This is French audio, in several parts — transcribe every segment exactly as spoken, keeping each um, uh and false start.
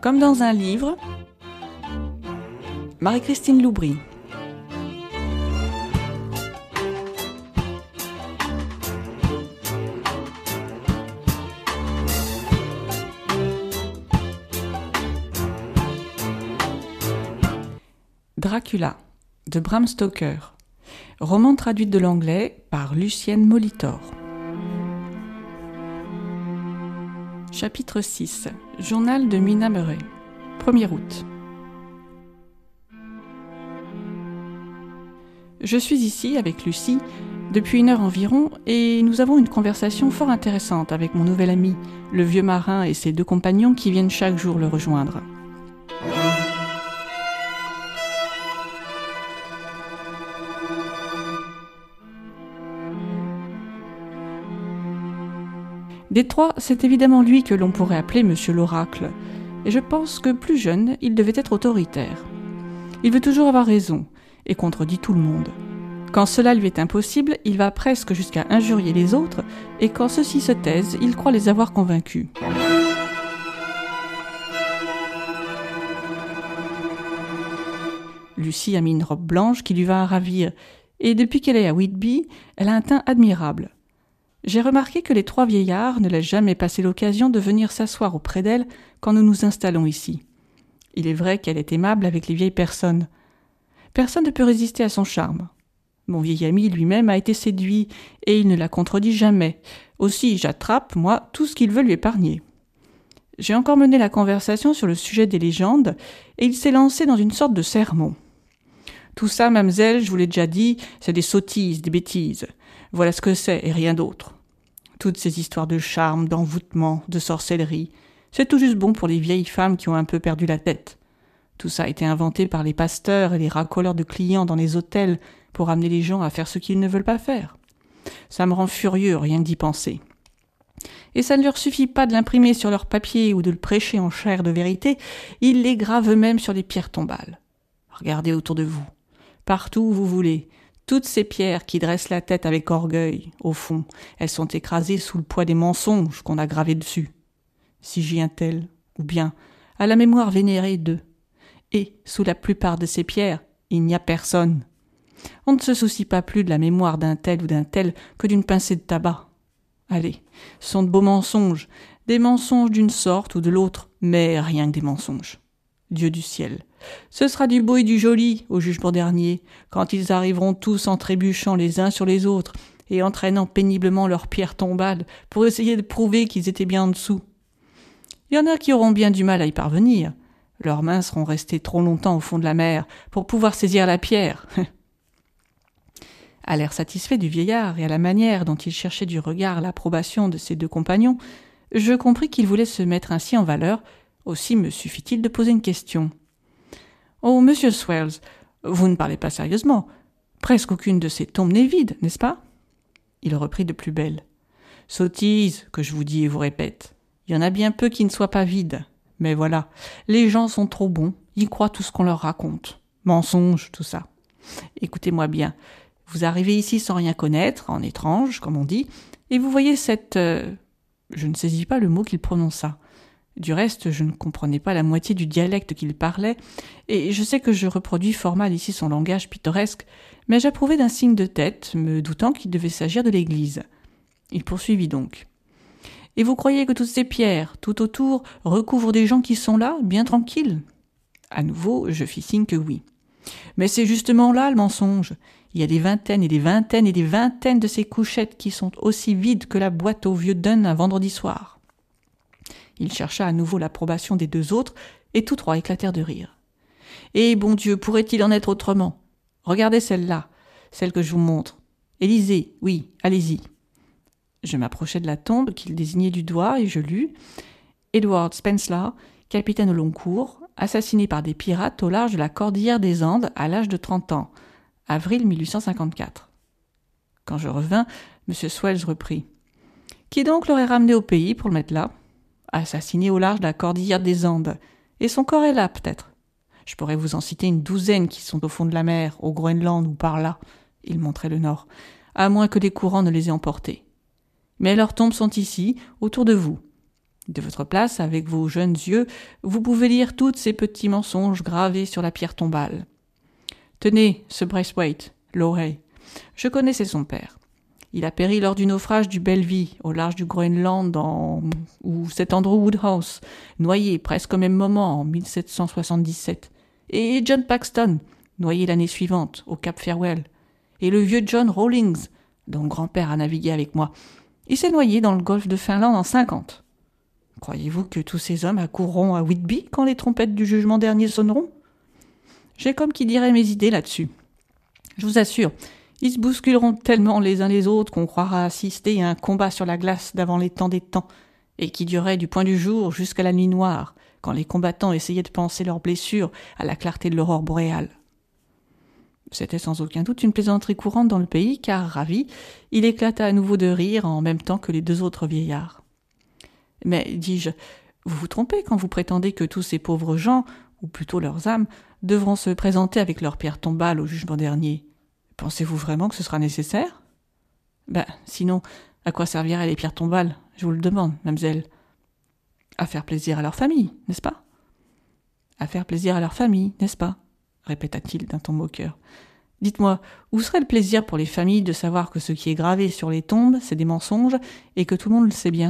Comme dans un livre, Marie-Christine Loubry. Dracula, de Bram Stoker. Roman traduit de l'anglais par Lucienne Molitor. Chapitre six. Journal de Mina Murray. premier août. Je suis ici avec Lucie depuis une heure environ et nous avons une conversation fort intéressante avec mon nouvel ami, le vieux marin et ses deux compagnons qui viennent chaque jour le rejoindre. Des trois, c'est évidemment lui que l'on pourrait appeler Monsieur l'Oracle, et je pense que plus jeune, il devait être autoritaire. Il veut toujours avoir raison, et contredit tout le monde. Quand cela lui est impossible, il va presque jusqu'à injurier les autres, et quand ceux-ci se taisent, il croit les avoir convaincus. Lucie a mis une robe blanche qui lui va à ravir, et depuis qu'elle est à Whitby, elle a un teint admirable. J'ai remarqué que les trois vieillards ne laissent jamais passer l'occasion de venir s'asseoir auprès d'elle quand nous nous installons ici. Il est vrai qu'elle est aimable avec les vieilles personnes. Personne ne peut résister à son charme. Mon vieil ami lui-même a été séduit, et il ne la contredit jamais. Aussi, j'attrape, moi, tout ce qu'il veut lui épargner. J'ai encore mené la conversation sur le sujet des légendes, et il s'est lancé dans une sorte de sermon. Tout ça, mademoiselle, je vous l'ai déjà dit, c'est des sottises, des bêtises. Voilà ce que c'est, et rien d'autre. Toutes ces histoires de charme, d'envoûtement, de sorcellerie, c'est tout juste bon pour les vieilles femmes qui ont un peu perdu la tête. Tout ça a été inventé par les pasteurs et les racoleurs de clients dans les hôtels pour amener les gens à faire ce qu'ils ne veulent pas faire. Ça me rend furieux rien que d'y penser. Et ça ne leur suffit pas de l'imprimer sur leur papier ou de le prêcher en chair de vérité, ils les gravent eux-mêmes sur les pierres tombales. Regardez autour de vous, partout où vous voulez. Toutes ces pierres qui dressent la tête avec orgueil, au fond, elles sont écrasées sous le poids des mensonges qu'on a gravés dessus. Si j'y un-tel, ou bien à la mémoire vénérée d'eux. Et, sous la plupart de ces pierres, il n'y a personne. On ne se soucie pas plus de la mémoire d'un tel ou d'un tel que d'une pincée de tabac. Allez, ce sont de beaux mensonges, des mensonges d'une sorte ou de l'autre, mais rien que des mensonges. Dieu du ciel, ce sera du beau et du joli au jugement dernier, quand ils arriveront tous en trébuchant les uns sur les autres et entraînant péniblement leurs pierres tombales pour essayer de prouver qu'ils étaient bien en dessous. Il y en a qui auront bien du mal à y parvenir. Leurs mains seront restées trop longtemps au fond de la mer pour pouvoir saisir la pierre. À l'air satisfait du vieillard et à la manière dont il cherchait du regard l'approbation de ses deux compagnons, je compris qu'il voulait se mettre ainsi en valeur. Aussi me suffit-il de poser une question. « Oh, monsieur Swells, vous ne parlez pas sérieusement. Presque aucune de ces tombes n'est vide, n'est-ce pas ?» Il reprit de plus belle. « Sottise, que je vous dis et vous répète. Il y en a bien peu qui ne soient pas vides. Mais voilà, les gens sont trop bons, ils croient tout ce qu'on leur raconte. Mensonges, tout ça. Écoutez-moi bien. Vous arrivez ici sans rien connaître, en étrange, comme on dit, et vous voyez cette... Euh, je ne saisis pas le mot qu'il prononça. Du reste, je ne comprenais pas la moitié du dialecte qu'il parlait, et je sais que je reproduis fort mal ici son langage pittoresque, mais j'approuvai d'un signe de tête, me doutant qu'il devait s'agir de l'église. Il poursuivit donc. « Et vous croyez que toutes ces pierres, tout autour, recouvrent des gens qui sont là, bien tranquilles ?» À nouveau, je fis signe que oui. « Mais c'est justement là le mensonge. Il y a des vingtaines et des vingtaines et des vingtaines de ces couchettes qui sont aussi vides que la boîte au vieux Dunn un vendredi soir. » Il chercha à nouveau l'approbation des deux autres, et tous trois éclatèrent de rire. « Et bon Dieu, pourrait-il en être autrement ? Regardez celle-là, celle que je vous montre. Élisée, oui, allez-y. » Je m'approchai de la tombe qu'il désignait du doigt, et je lus « Edward Spencer, capitaine au long cours, assassiné par des pirates au large de la cordillère des Andes à l'âge de trente ans, avril mille huit cent cinquante-quatre. » Quand je revins, M. Swells reprit. « Qui donc l'aurait ramené au pays pour le mettre là ? Assassiné au large de la cordillère des Andes. Et son corps est là, peut-être. Je pourrais vous en citer une douzaine qui sont au fond de la mer, au Groenland ou par là. » Il montrait le nord. « À moins que des courants ne les aient emportés. Mais leurs tombes sont ici, autour de vous. De votre place, avec vos jeunes yeux, vous pouvez lire tous ces petits mensonges gravés sur la pierre tombale. Tenez, ce Braithwaite, Loray. Je connaissais son père. Il a péri lors du naufrage du Bellevue, au large du Groenland, en... ou cet Andrew Woodhouse, noyé presque au même moment, en mille sept cent soixante-dix-sept. Et John Paxton, noyé l'année suivante, au Cap Farewell. Et le vieux John Rawlings, dont grand-père a navigué avec moi. Il s'est noyé dans le golfe de Finlande en cinquante. Croyez-vous que tous ces hommes accourront à Whitby quand les trompettes du jugement dernier sonneront ? J'ai comme qui dirait mes idées là-dessus. Je vous assure, ils se bousculeront tellement les uns les autres qu'on croira assister à un combat sur la glace d'avant les temps des temps, et qui durait du point du jour jusqu'à la nuit noire, quand les combattants essayaient de panser leurs blessures à la clarté de l'aurore boréale. C'était sans aucun doute une plaisanterie courante dans le pays, car, ravi, il éclata à nouveau de rire en même temps que les deux autres vieillards. « Mais, dis-je, vous vous trompez quand vous prétendez que tous ces pauvres gens, ou plutôt leurs âmes, devront se présenter avec leur pierre tombale au jugement dernier. Pensez-vous vraiment que ce sera nécessaire ? Ben, sinon, à quoi serviraient les pierres tombales, je vous le demande, mademoiselle ? À faire plaisir à leur famille, n'est-ce pas ? À faire plaisir à leur famille, n'est-ce pas ? Répéta-t-il d'un ton moqueur. Dites-moi, où serait le plaisir pour les familles de savoir que ce qui est gravé sur les tombes, c'est des mensonges, et que tout le monde le sait bien ?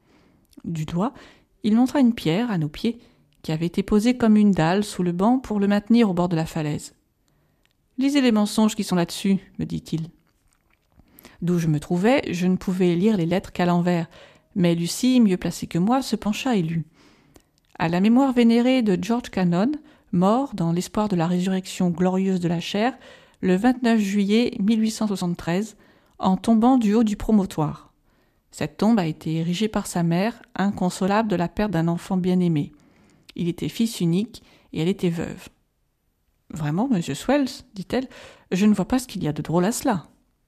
Du doigt, il montra une pierre à nos pieds, qui avait été posée comme une dalle sous le banc pour le maintenir au bord de la falaise. « Lisez les mensonges qui sont là-dessus, » me dit-il. D'où je me trouvais, je ne pouvais lire les lettres qu'à l'envers, mais Lucie, mieux placée que moi, se pencha et lut. À la mémoire vénérée de George Cannon, mort dans l'espoir de la résurrection glorieuse de la chair, le vingt-neuf juillet mille huit cent soixante-treize, en tombant du haut du promontoire. Cette tombe a été érigée par sa mère, inconsolable de la perte d'un enfant bien-aimé. Il était fils unique et elle était veuve. « Vraiment, monsieur Swells, dit-elle, je ne vois pas ce qu'il y a de drôle à cela. »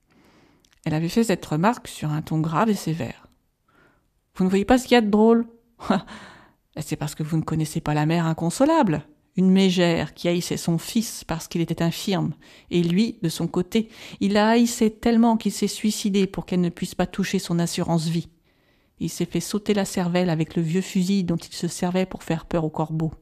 Elle avait fait cette remarque sur un ton grave et sévère. « Vous ne voyez pas ce qu'il y a de drôle ? C'est parce que vous ne connaissez pas la mère inconsolable, une mégère qui haïssait son fils parce qu'il était infirme, et lui, de son côté, il la haïssait tellement qu'il s'est suicidé pour qu'elle ne puisse pas toucher son assurance vie. Il s'est fait sauter la cervelle avec le vieux fusil dont il se servait pour faire peur aux corbeaux.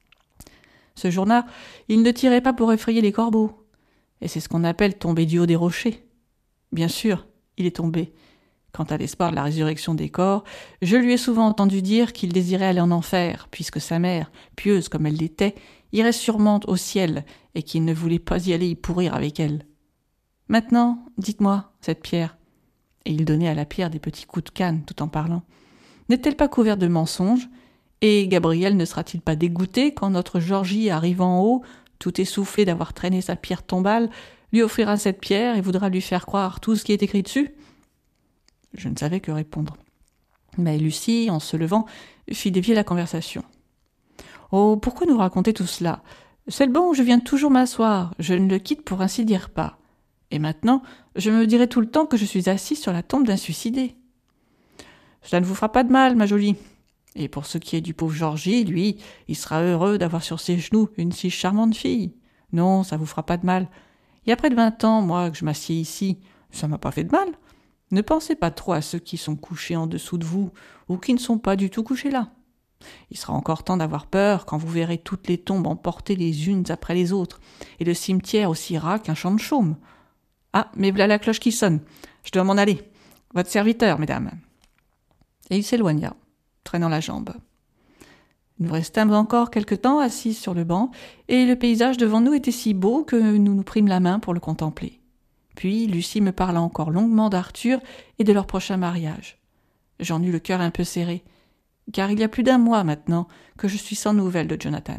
Ce jour-là, il ne tirait pas pour effrayer les corbeaux, et c'est ce qu'on appelle tomber du haut des rochers. Bien sûr, il est tombé. Quant à l'espoir de la résurrection des corps, je lui ai souvent entendu dire qu'il désirait aller en enfer, puisque sa mère, pieuse comme elle l'était, irait sûrement au ciel, et qu'il ne voulait pas y aller y pourrir avec elle. Maintenant, dites-moi, cette pierre, et il donnait à la pierre des petits coups de canne tout en parlant, n'est-elle pas couverte de mensonges ? Et Gabriel ne sera-t-il pas dégoûté quand notre Georgie, arrivant en haut, tout essoufflé d'avoir traîné sa pierre tombale, lui offrira cette pierre et voudra lui faire croire tout ce qui est écrit dessus ? Je ne savais que répondre. Mais Lucie, en se levant, fit dévier la conversation. « Oh, pourquoi nous raconter tout cela ? C'est le banc où je viens toujours m'asseoir, je ne le quitte pour ainsi dire pas. Et maintenant, je me dirai tout le temps que je suis assis sur la tombe d'un suicidé. Cela ne vous fera pas de mal, ma jolie. Et pour ce qui est du pauvre Georgie, lui, il sera heureux d'avoir sur ses genoux une si charmante fille. Non, ça vous fera pas de mal. Il y a près de vingt ans, moi, que je m'assieds ici, ça m'a pas fait de mal. Ne pensez pas trop à ceux qui sont couchés en dessous de vous, ou qui ne sont pas du tout couchés là. Il sera encore temps d'avoir peur quand vous verrez toutes les tombes emportées les unes après les autres, et le cimetière aussi ras qu'un champ de chaume. Ah, mais voilà la cloche qui sonne. Je dois m'en aller. Votre serviteur, mesdames. » Et il s'éloigna, traînant la jambe. Nous restâmes encore quelque temps assis sur le banc, et le paysage devant nous était si beau que nous nous prîmes la main pour le contempler. Puis Lucie me parla encore longuement d'Arthur et de leur prochain mariage. J'en eus le cœur un peu serré, car il y a plus d'un mois maintenant que je suis sans nouvelles de Jonathan.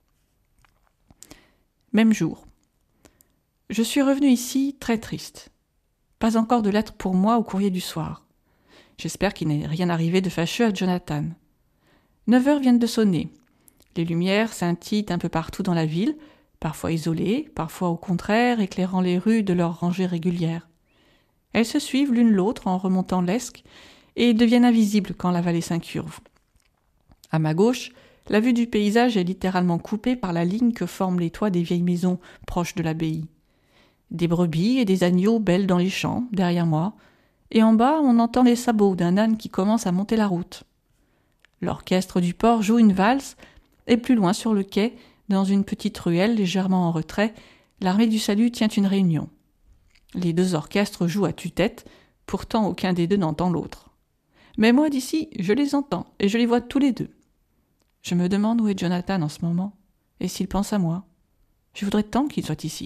Même jour. Je suis revenu ici très triste. Pas encore de lettre pour moi au courrier du soir. J'espère qu'il n'est rien arrivé de fâcheux à Jonathan. Neuf heures viennent de sonner. Les lumières scintillent un peu partout dans la ville, parfois isolées, parfois au contraire éclairant les rues de leurs rangées régulières. Elles se suivent l'une l'autre en remontant l'Esque et deviennent invisibles quand la vallée s'incurve. À ma gauche, la vue du paysage est littéralement coupée par la ligne que forment les toits des vieilles maisons proches de l'abbaye. Des brebis et des agneaux bêlent dans les champs, derrière moi, et en bas on entend les sabots d'un âne qui commence à monter la route. L'orchestre du port joue une valse, et plus loin sur le quai, dans une petite ruelle légèrement en retrait, l'armée du salut tient une réunion. Les deux orchestres jouent à tue-tête, pourtant aucun des deux n'entend l'autre. Mais moi d'ici, je les entends, et je les vois tous les deux. Je me demande où est Jonathan en ce moment, et s'il pense à moi. Je voudrais tant qu'il soit ici.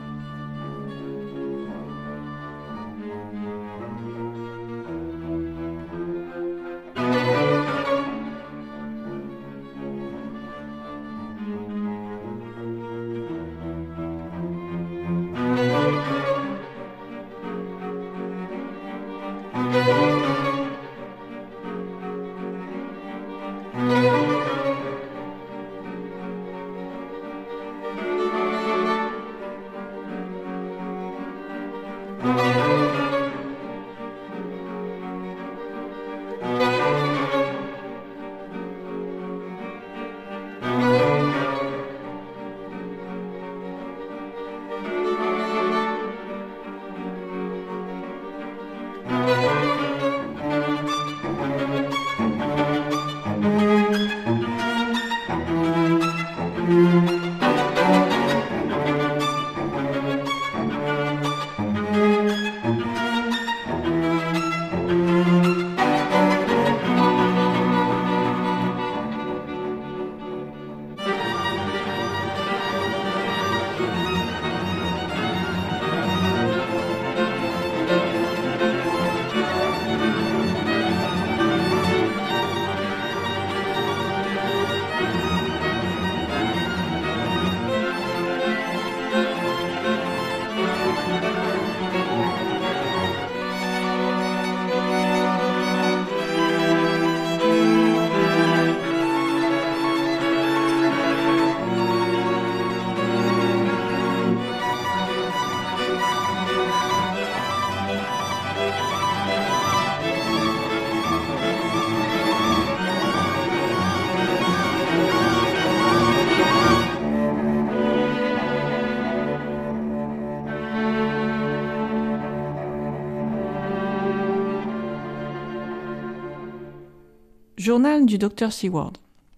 Journal du docteur Seward.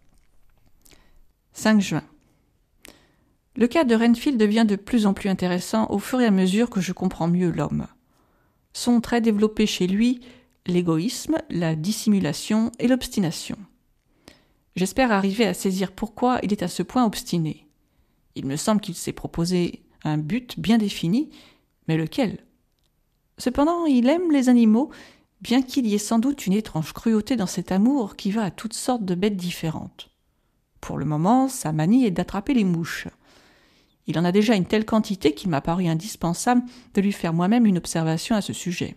cinq juin. Le cas de Renfield devient de plus en plus intéressant au fur et à mesure que je comprends mieux l'homme. Sont très développés chez lui l'égoïsme, la dissimulation et l'obstination. J'espère arriver à saisir pourquoi il est à ce point obstiné. Il me semble qu'il s'est proposé un but bien défini, mais lequel ? Cependant, il aime les animaux, bien qu'il y ait sans doute une étrange cruauté dans cet amour qui va à toutes sortes de bêtes différentes. Pour le moment, sa manie est d'attraper les mouches. Il en a déjà une telle quantité qu'il m'a paru indispensable de lui faire moi-même une observation à ce sujet.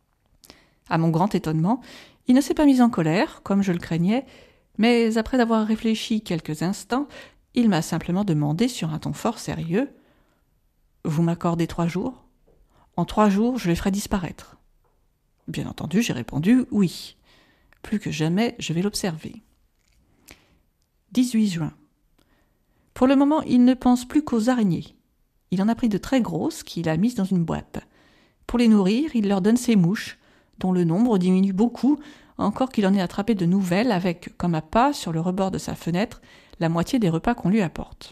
À mon grand étonnement, il ne s'est pas mis en colère, comme je le craignais, mais après avoir réfléchi quelques instants, il m'a simplement demandé sur un ton fort sérieux « Vous m'accordez trois jours ? En trois jours, je les ferai disparaître. » Bien entendu, j'ai répondu « oui ». Plus que jamais, je vais l'observer. dix-huit juin. Pour le moment, il ne pense plus qu'aux araignées. Il en a pris de très grosses qu'il a mises dans une boîte. Pour les nourrir, il leur donne ses mouches, dont le nombre diminue beaucoup, encore qu'il en ait attrapé de nouvelles avec, comme appât, sur le rebord de sa fenêtre, la moitié des repas qu'on lui apporte.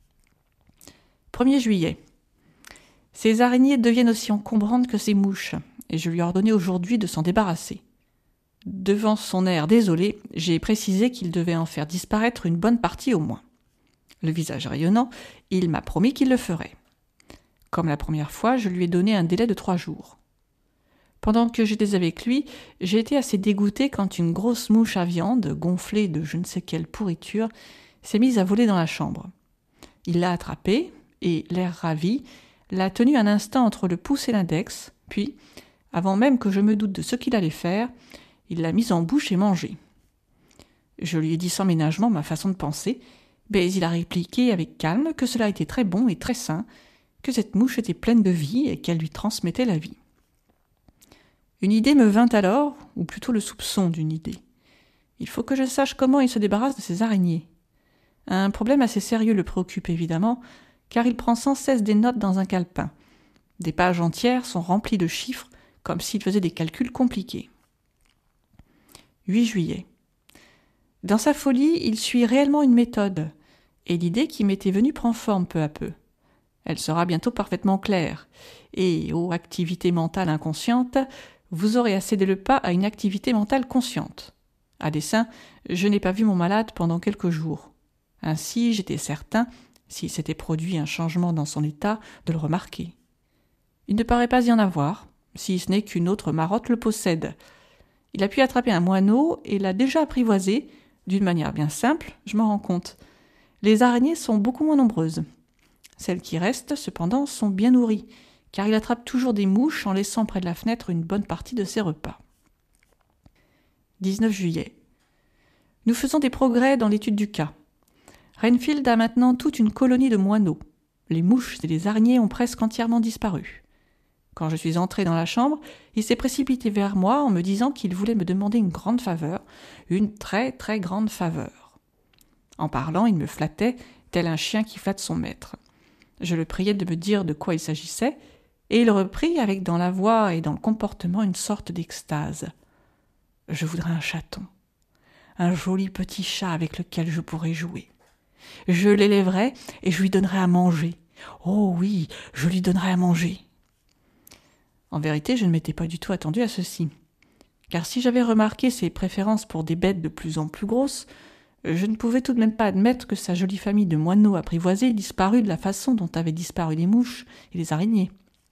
premier juillet. Ces araignées deviennent aussi encombrantes que ces mouches, et je lui ai ordonné aujourd'hui de s'en débarrasser. Devant son air désolé, j'ai précisé qu'il devait en faire disparaître une bonne partie au moins. Le visage rayonnant, il m'a promis qu'il le ferait. Comme la première fois, je lui ai donné un délai de trois jours. Pendant que j'étais avec lui, j'ai été assez dégoûté quand une grosse mouche à viande, gonflée de je ne sais quelle pourriture, s'est mise à voler dans la chambre. Il l'a attrapée et, l'air ravi, l'a tenue un instant entre le pouce et l'index, puis, avant même que je me doute de ce qu'il allait faire, il l'a mise en bouche et mangée. Je lui ai dit sans ménagement ma façon de penser, mais il a répliqué avec calme que cela était très bon et très sain, que cette mouche était pleine de vie et qu'elle lui transmettait la vie. Une idée me vint alors, ou plutôt le soupçon d'une idée. Il faut que je sache comment il se débarrasse de ces araignées. Un problème assez sérieux le préoccupe évidemment, car il prend sans cesse des notes dans un calepin. Des pages entières sont remplies de chiffres, comme s'il faisait des calculs compliqués. huit juillet. Dans sa folie, il suit réellement une méthode, et l'idée qui m'était venue prend forme peu à peu. Elle sera bientôt parfaitement claire, et, ô activité mentale inconsciente, vous aurez à céder le pas à une activité mentale consciente. À dessein, je n'ai pas vu mon malade pendant quelques jours. Ainsi, j'étais certain, s'il s'était produit un changement dans son état, de le remarquer. Il ne paraît pas y en avoir, si ce n'est qu'une autre marotte le possède. Il a pu attraper un moineau et l'a déjà apprivoisé, d'une manière bien simple, je m'en rends compte. Les araignées sont beaucoup moins nombreuses. Celles qui restent, cependant, sont bien nourries, car il attrape toujours des mouches en laissant près de la fenêtre une bonne partie de ses repas. dix-neuf juillet. Nous faisons des progrès dans l'étude du cas. Renfield a maintenant toute une colonie de moineaux. Les mouches et les araignées ont presque entièrement disparu. Quand je suis entré dans la chambre, il s'est précipité vers moi en me disant qu'il voulait me demander une grande faveur, une très très grande faveur. En parlant, il me flattait, tel un chien qui flatte son maître. Je le priai de me dire de quoi il s'agissait, et il reprit avec dans la voix et dans le comportement une sorte d'extase. « Je voudrais un chaton, un joli petit chat avec lequel je pourrais jouer. Je l'élèverais et je lui donnerais à manger. Oh oui, je lui donnerais à manger. » En vérité, je ne m'étais pas du tout attendu à ceci. Car si j'avais remarqué ses préférences pour des bêtes de plus en plus grosses, je ne pouvais tout de même pas admettre que sa jolie famille de moineaux apprivoisés disparût de la façon dont avaient disparu les mouches et les araignées.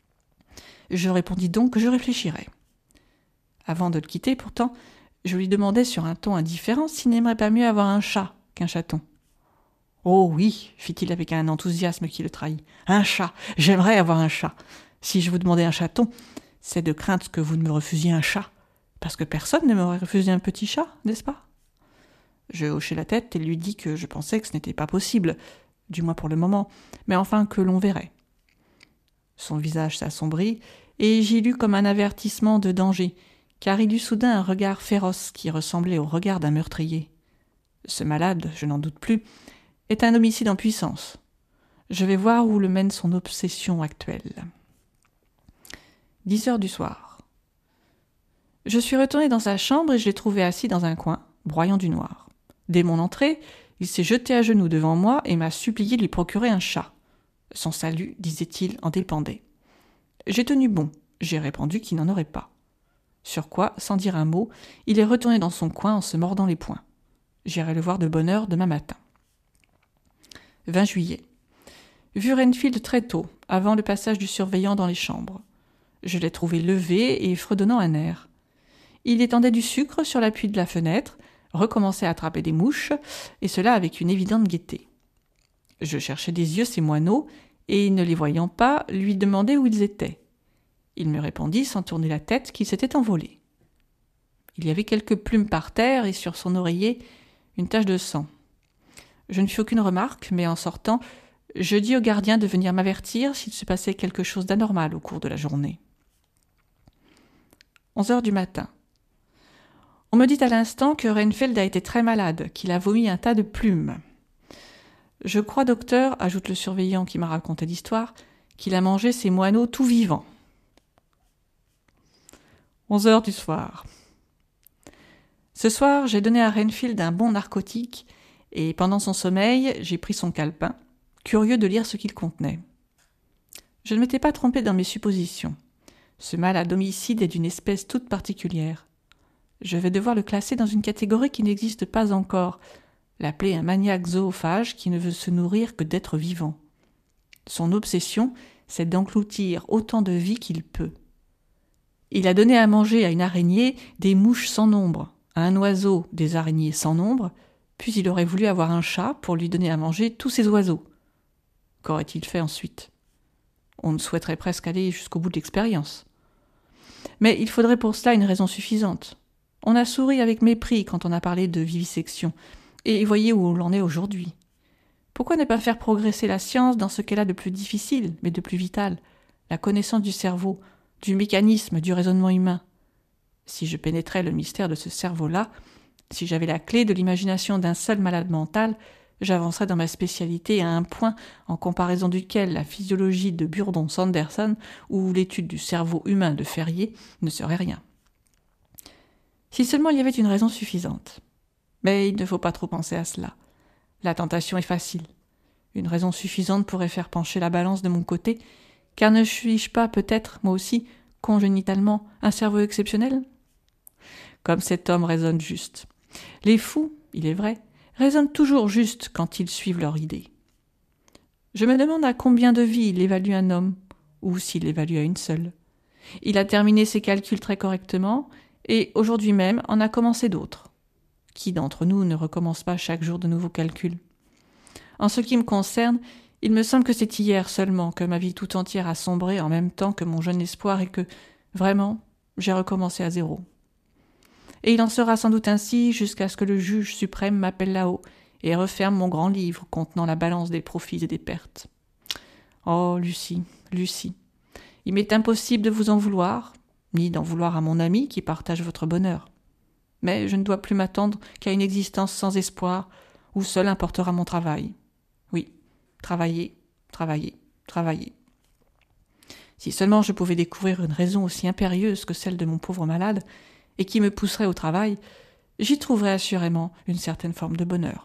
Je répondis donc que je réfléchirais. Avant de le quitter, pourtant, je lui demandai sur un ton indifférent s'il n'aimerait pas mieux avoir un chat qu'un chaton. « Oh oui, fit-il avec un enthousiasme qui le trahit. Un chat, j'aimerais avoir un chat. Si je vous demandais un chaton, c'est de crainte que vous ne me refusiez un chat, parce que personne ne m'aurait refusé un petit chat, n'est-ce pas ?» Je hochai la tête et lui dis que je pensais que ce n'était pas possible, du moins pour le moment, mais enfin que l'on verrait. Son visage s'assombrit, et j'y lus comme un avertissement de danger, car il eut soudain un regard féroce qui ressemblait au regard d'un meurtrier. Ce malade, je n'en doute plus, est un homicide en puissance. Je vais voir où le mène son obsession actuelle. Dix heures du soir. Je suis retourné dans sa chambre et je l'ai trouvé assis dans un coin, broyant du noir. Dès mon entrée, il s'est jeté à genoux devant moi et m'a supplié de lui procurer un chat. Son salut, disait-il, en dépendait. J'ai tenu bon, j'ai répondu qu'il n'en aurait pas. Sur quoi, sans dire un mot, il est retourné dans son coin en se mordant les poings. J'irai le voir de bonne heure demain matin. vingt juillet. Vu Renfield très tôt, avant le passage du surveillant dans les chambres. Je l'ai trouvé levé et fredonnant un air. Il étendait du sucre sur l'appui de la fenêtre, recommençait à attraper des mouches, et cela avec une évidente gaieté. Je cherchais des yeux ses moineaux, et ne les voyant pas, lui demandai où ils étaient. Il me répondit sans tourner la tête qu'ils s'étaient envolés. Il y avait quelques plumes par terre, et sur son oreiller, une tache de sang. Je ne fis aucune remarque, mais en sortant, je dis au gardien de venir m'avertir s'il se passait quelque chose d'anormal au cours de la journée. Onze heures du matin. On me dit à l'instant que Renfield a été très malade, qu'il a vomi un tas de plumes. Je crois, docteur, ajoute le surveillant qui m'a raconté l'histoire, qu'il a mangé ses moineaux tout vivants. Onze heures du soir. Ce soir, j'ai donné à Renfield un bon narcotique, et pendant son sommeil, j'ai pris son calepin, curieux de lire ce qu'il contenait. Je ne m'étais pas trompé dans mes suppositions. Ce malade homicide est d'une espèce toute particulière. Je vais devoir le classer dans une catégorie qui n'existe pas encore, l'appeler un maniaque zoophage qui ne veut se nourrir que d'êtres vivants. Son obsession, c'est d'engloutir autant de vie qu'il peut. Il a donné à manger à une araignée des mouches sans nombre, à un oiseau des araignées sans nombre, puis il aurait voulu avoir un chat pour lui donner à manger tous ces oiseaux. Qu'aurait-il fait ensuite ? On ne souhaiterait presque aller jusqu'au bout de l'expérience. Mais il faudrait pour cela une raison suffisante. On a souri avec mépris quand on a parlé de vivisection, et voyez où l'on est aujourd'hui. Pourquoi ne pas faire progresser la science dans ce qu'elle a de plus difficile, mais de plus vital, la connaissance du cerveau, du mécanisme, du raisonnement humain ? Si je pénétrais le mystère de ce cerveau-là, si j'avais la clé de l'imagination d'un seul malade mental, j'avancerais dans ma spécialité à un point en comparaison duquel la physiologie de Burdon-Sanderson ou l'étude du cerveau humain de Ferrier ne serait rien. Si seulement il y avait une raison suffisante. Mais il ne faut pas trop penser à cela. La tentation est facile. Une raison suffisante pourrait faire pencher la balance de mon côté, car ne suis-je pas peut-être, moi aussi, congénitalement, un cerveau exceptionnel ? Comme cet homme raisonne juste. Les fous, il est vrai, raisonnent toujours juste quand ils suivent leur idée. Je me demande à combien de vies il évalue un homme, ou s'il l'évalue à une seule. Il a terminé ses calculs très correctement, et aujourd'hui même en a commencé d'autres. Qui d'entre nous ne recommence pas chaque jour de nouveaux calculs ? En ce qui me concerne, il me semble que c'est hier seulement que ma vie tout entière a sombré en même temps que mon jeune espoir et que, vraiment, j'ai recommencé à zéro. Et il en sera sans doute ainsi jusqu'à ce que le juge suprême m'appelle là-haut et referme mon grand livre contenant la balance des profits et des pertes. Oh, Lucie, Lucie, il m'est impossible de vous en vouloir, ni d'en vouloir à mon ami qui partage votre bonheur. Mais je ne dois plus m'attendre qu'à une existence sans espoir, où seul importera mon travail. Oui, travailler, travailler, travailler. Si seulement je pouvais découvrir une raison aussi impérieuse que celle de mon pauvre malade, et qui me pousserait au travail, j'y trouverais assurément une certaine forme de bonheur.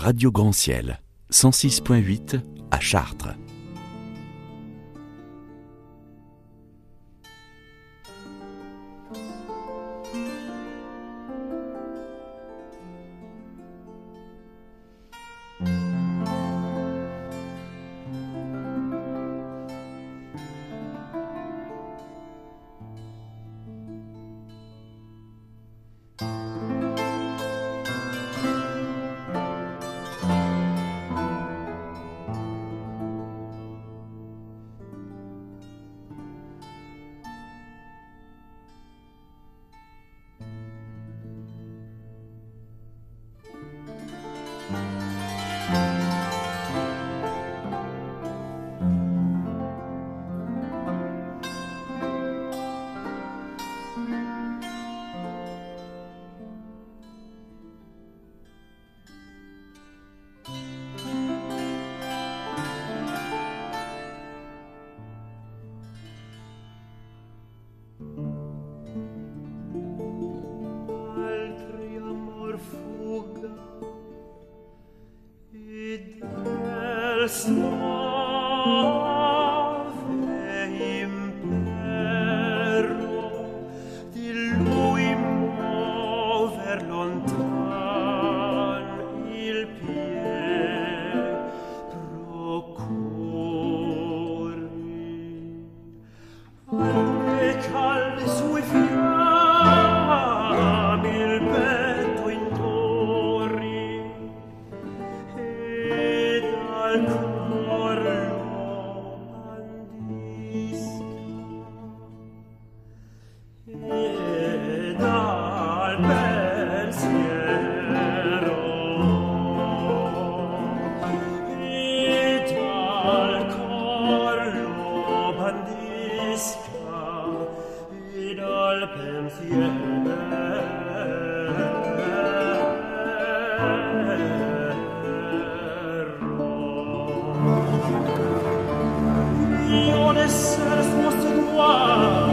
Radio Grand Ciel, cent six point huit à Chartres. Io l'essere suo sedua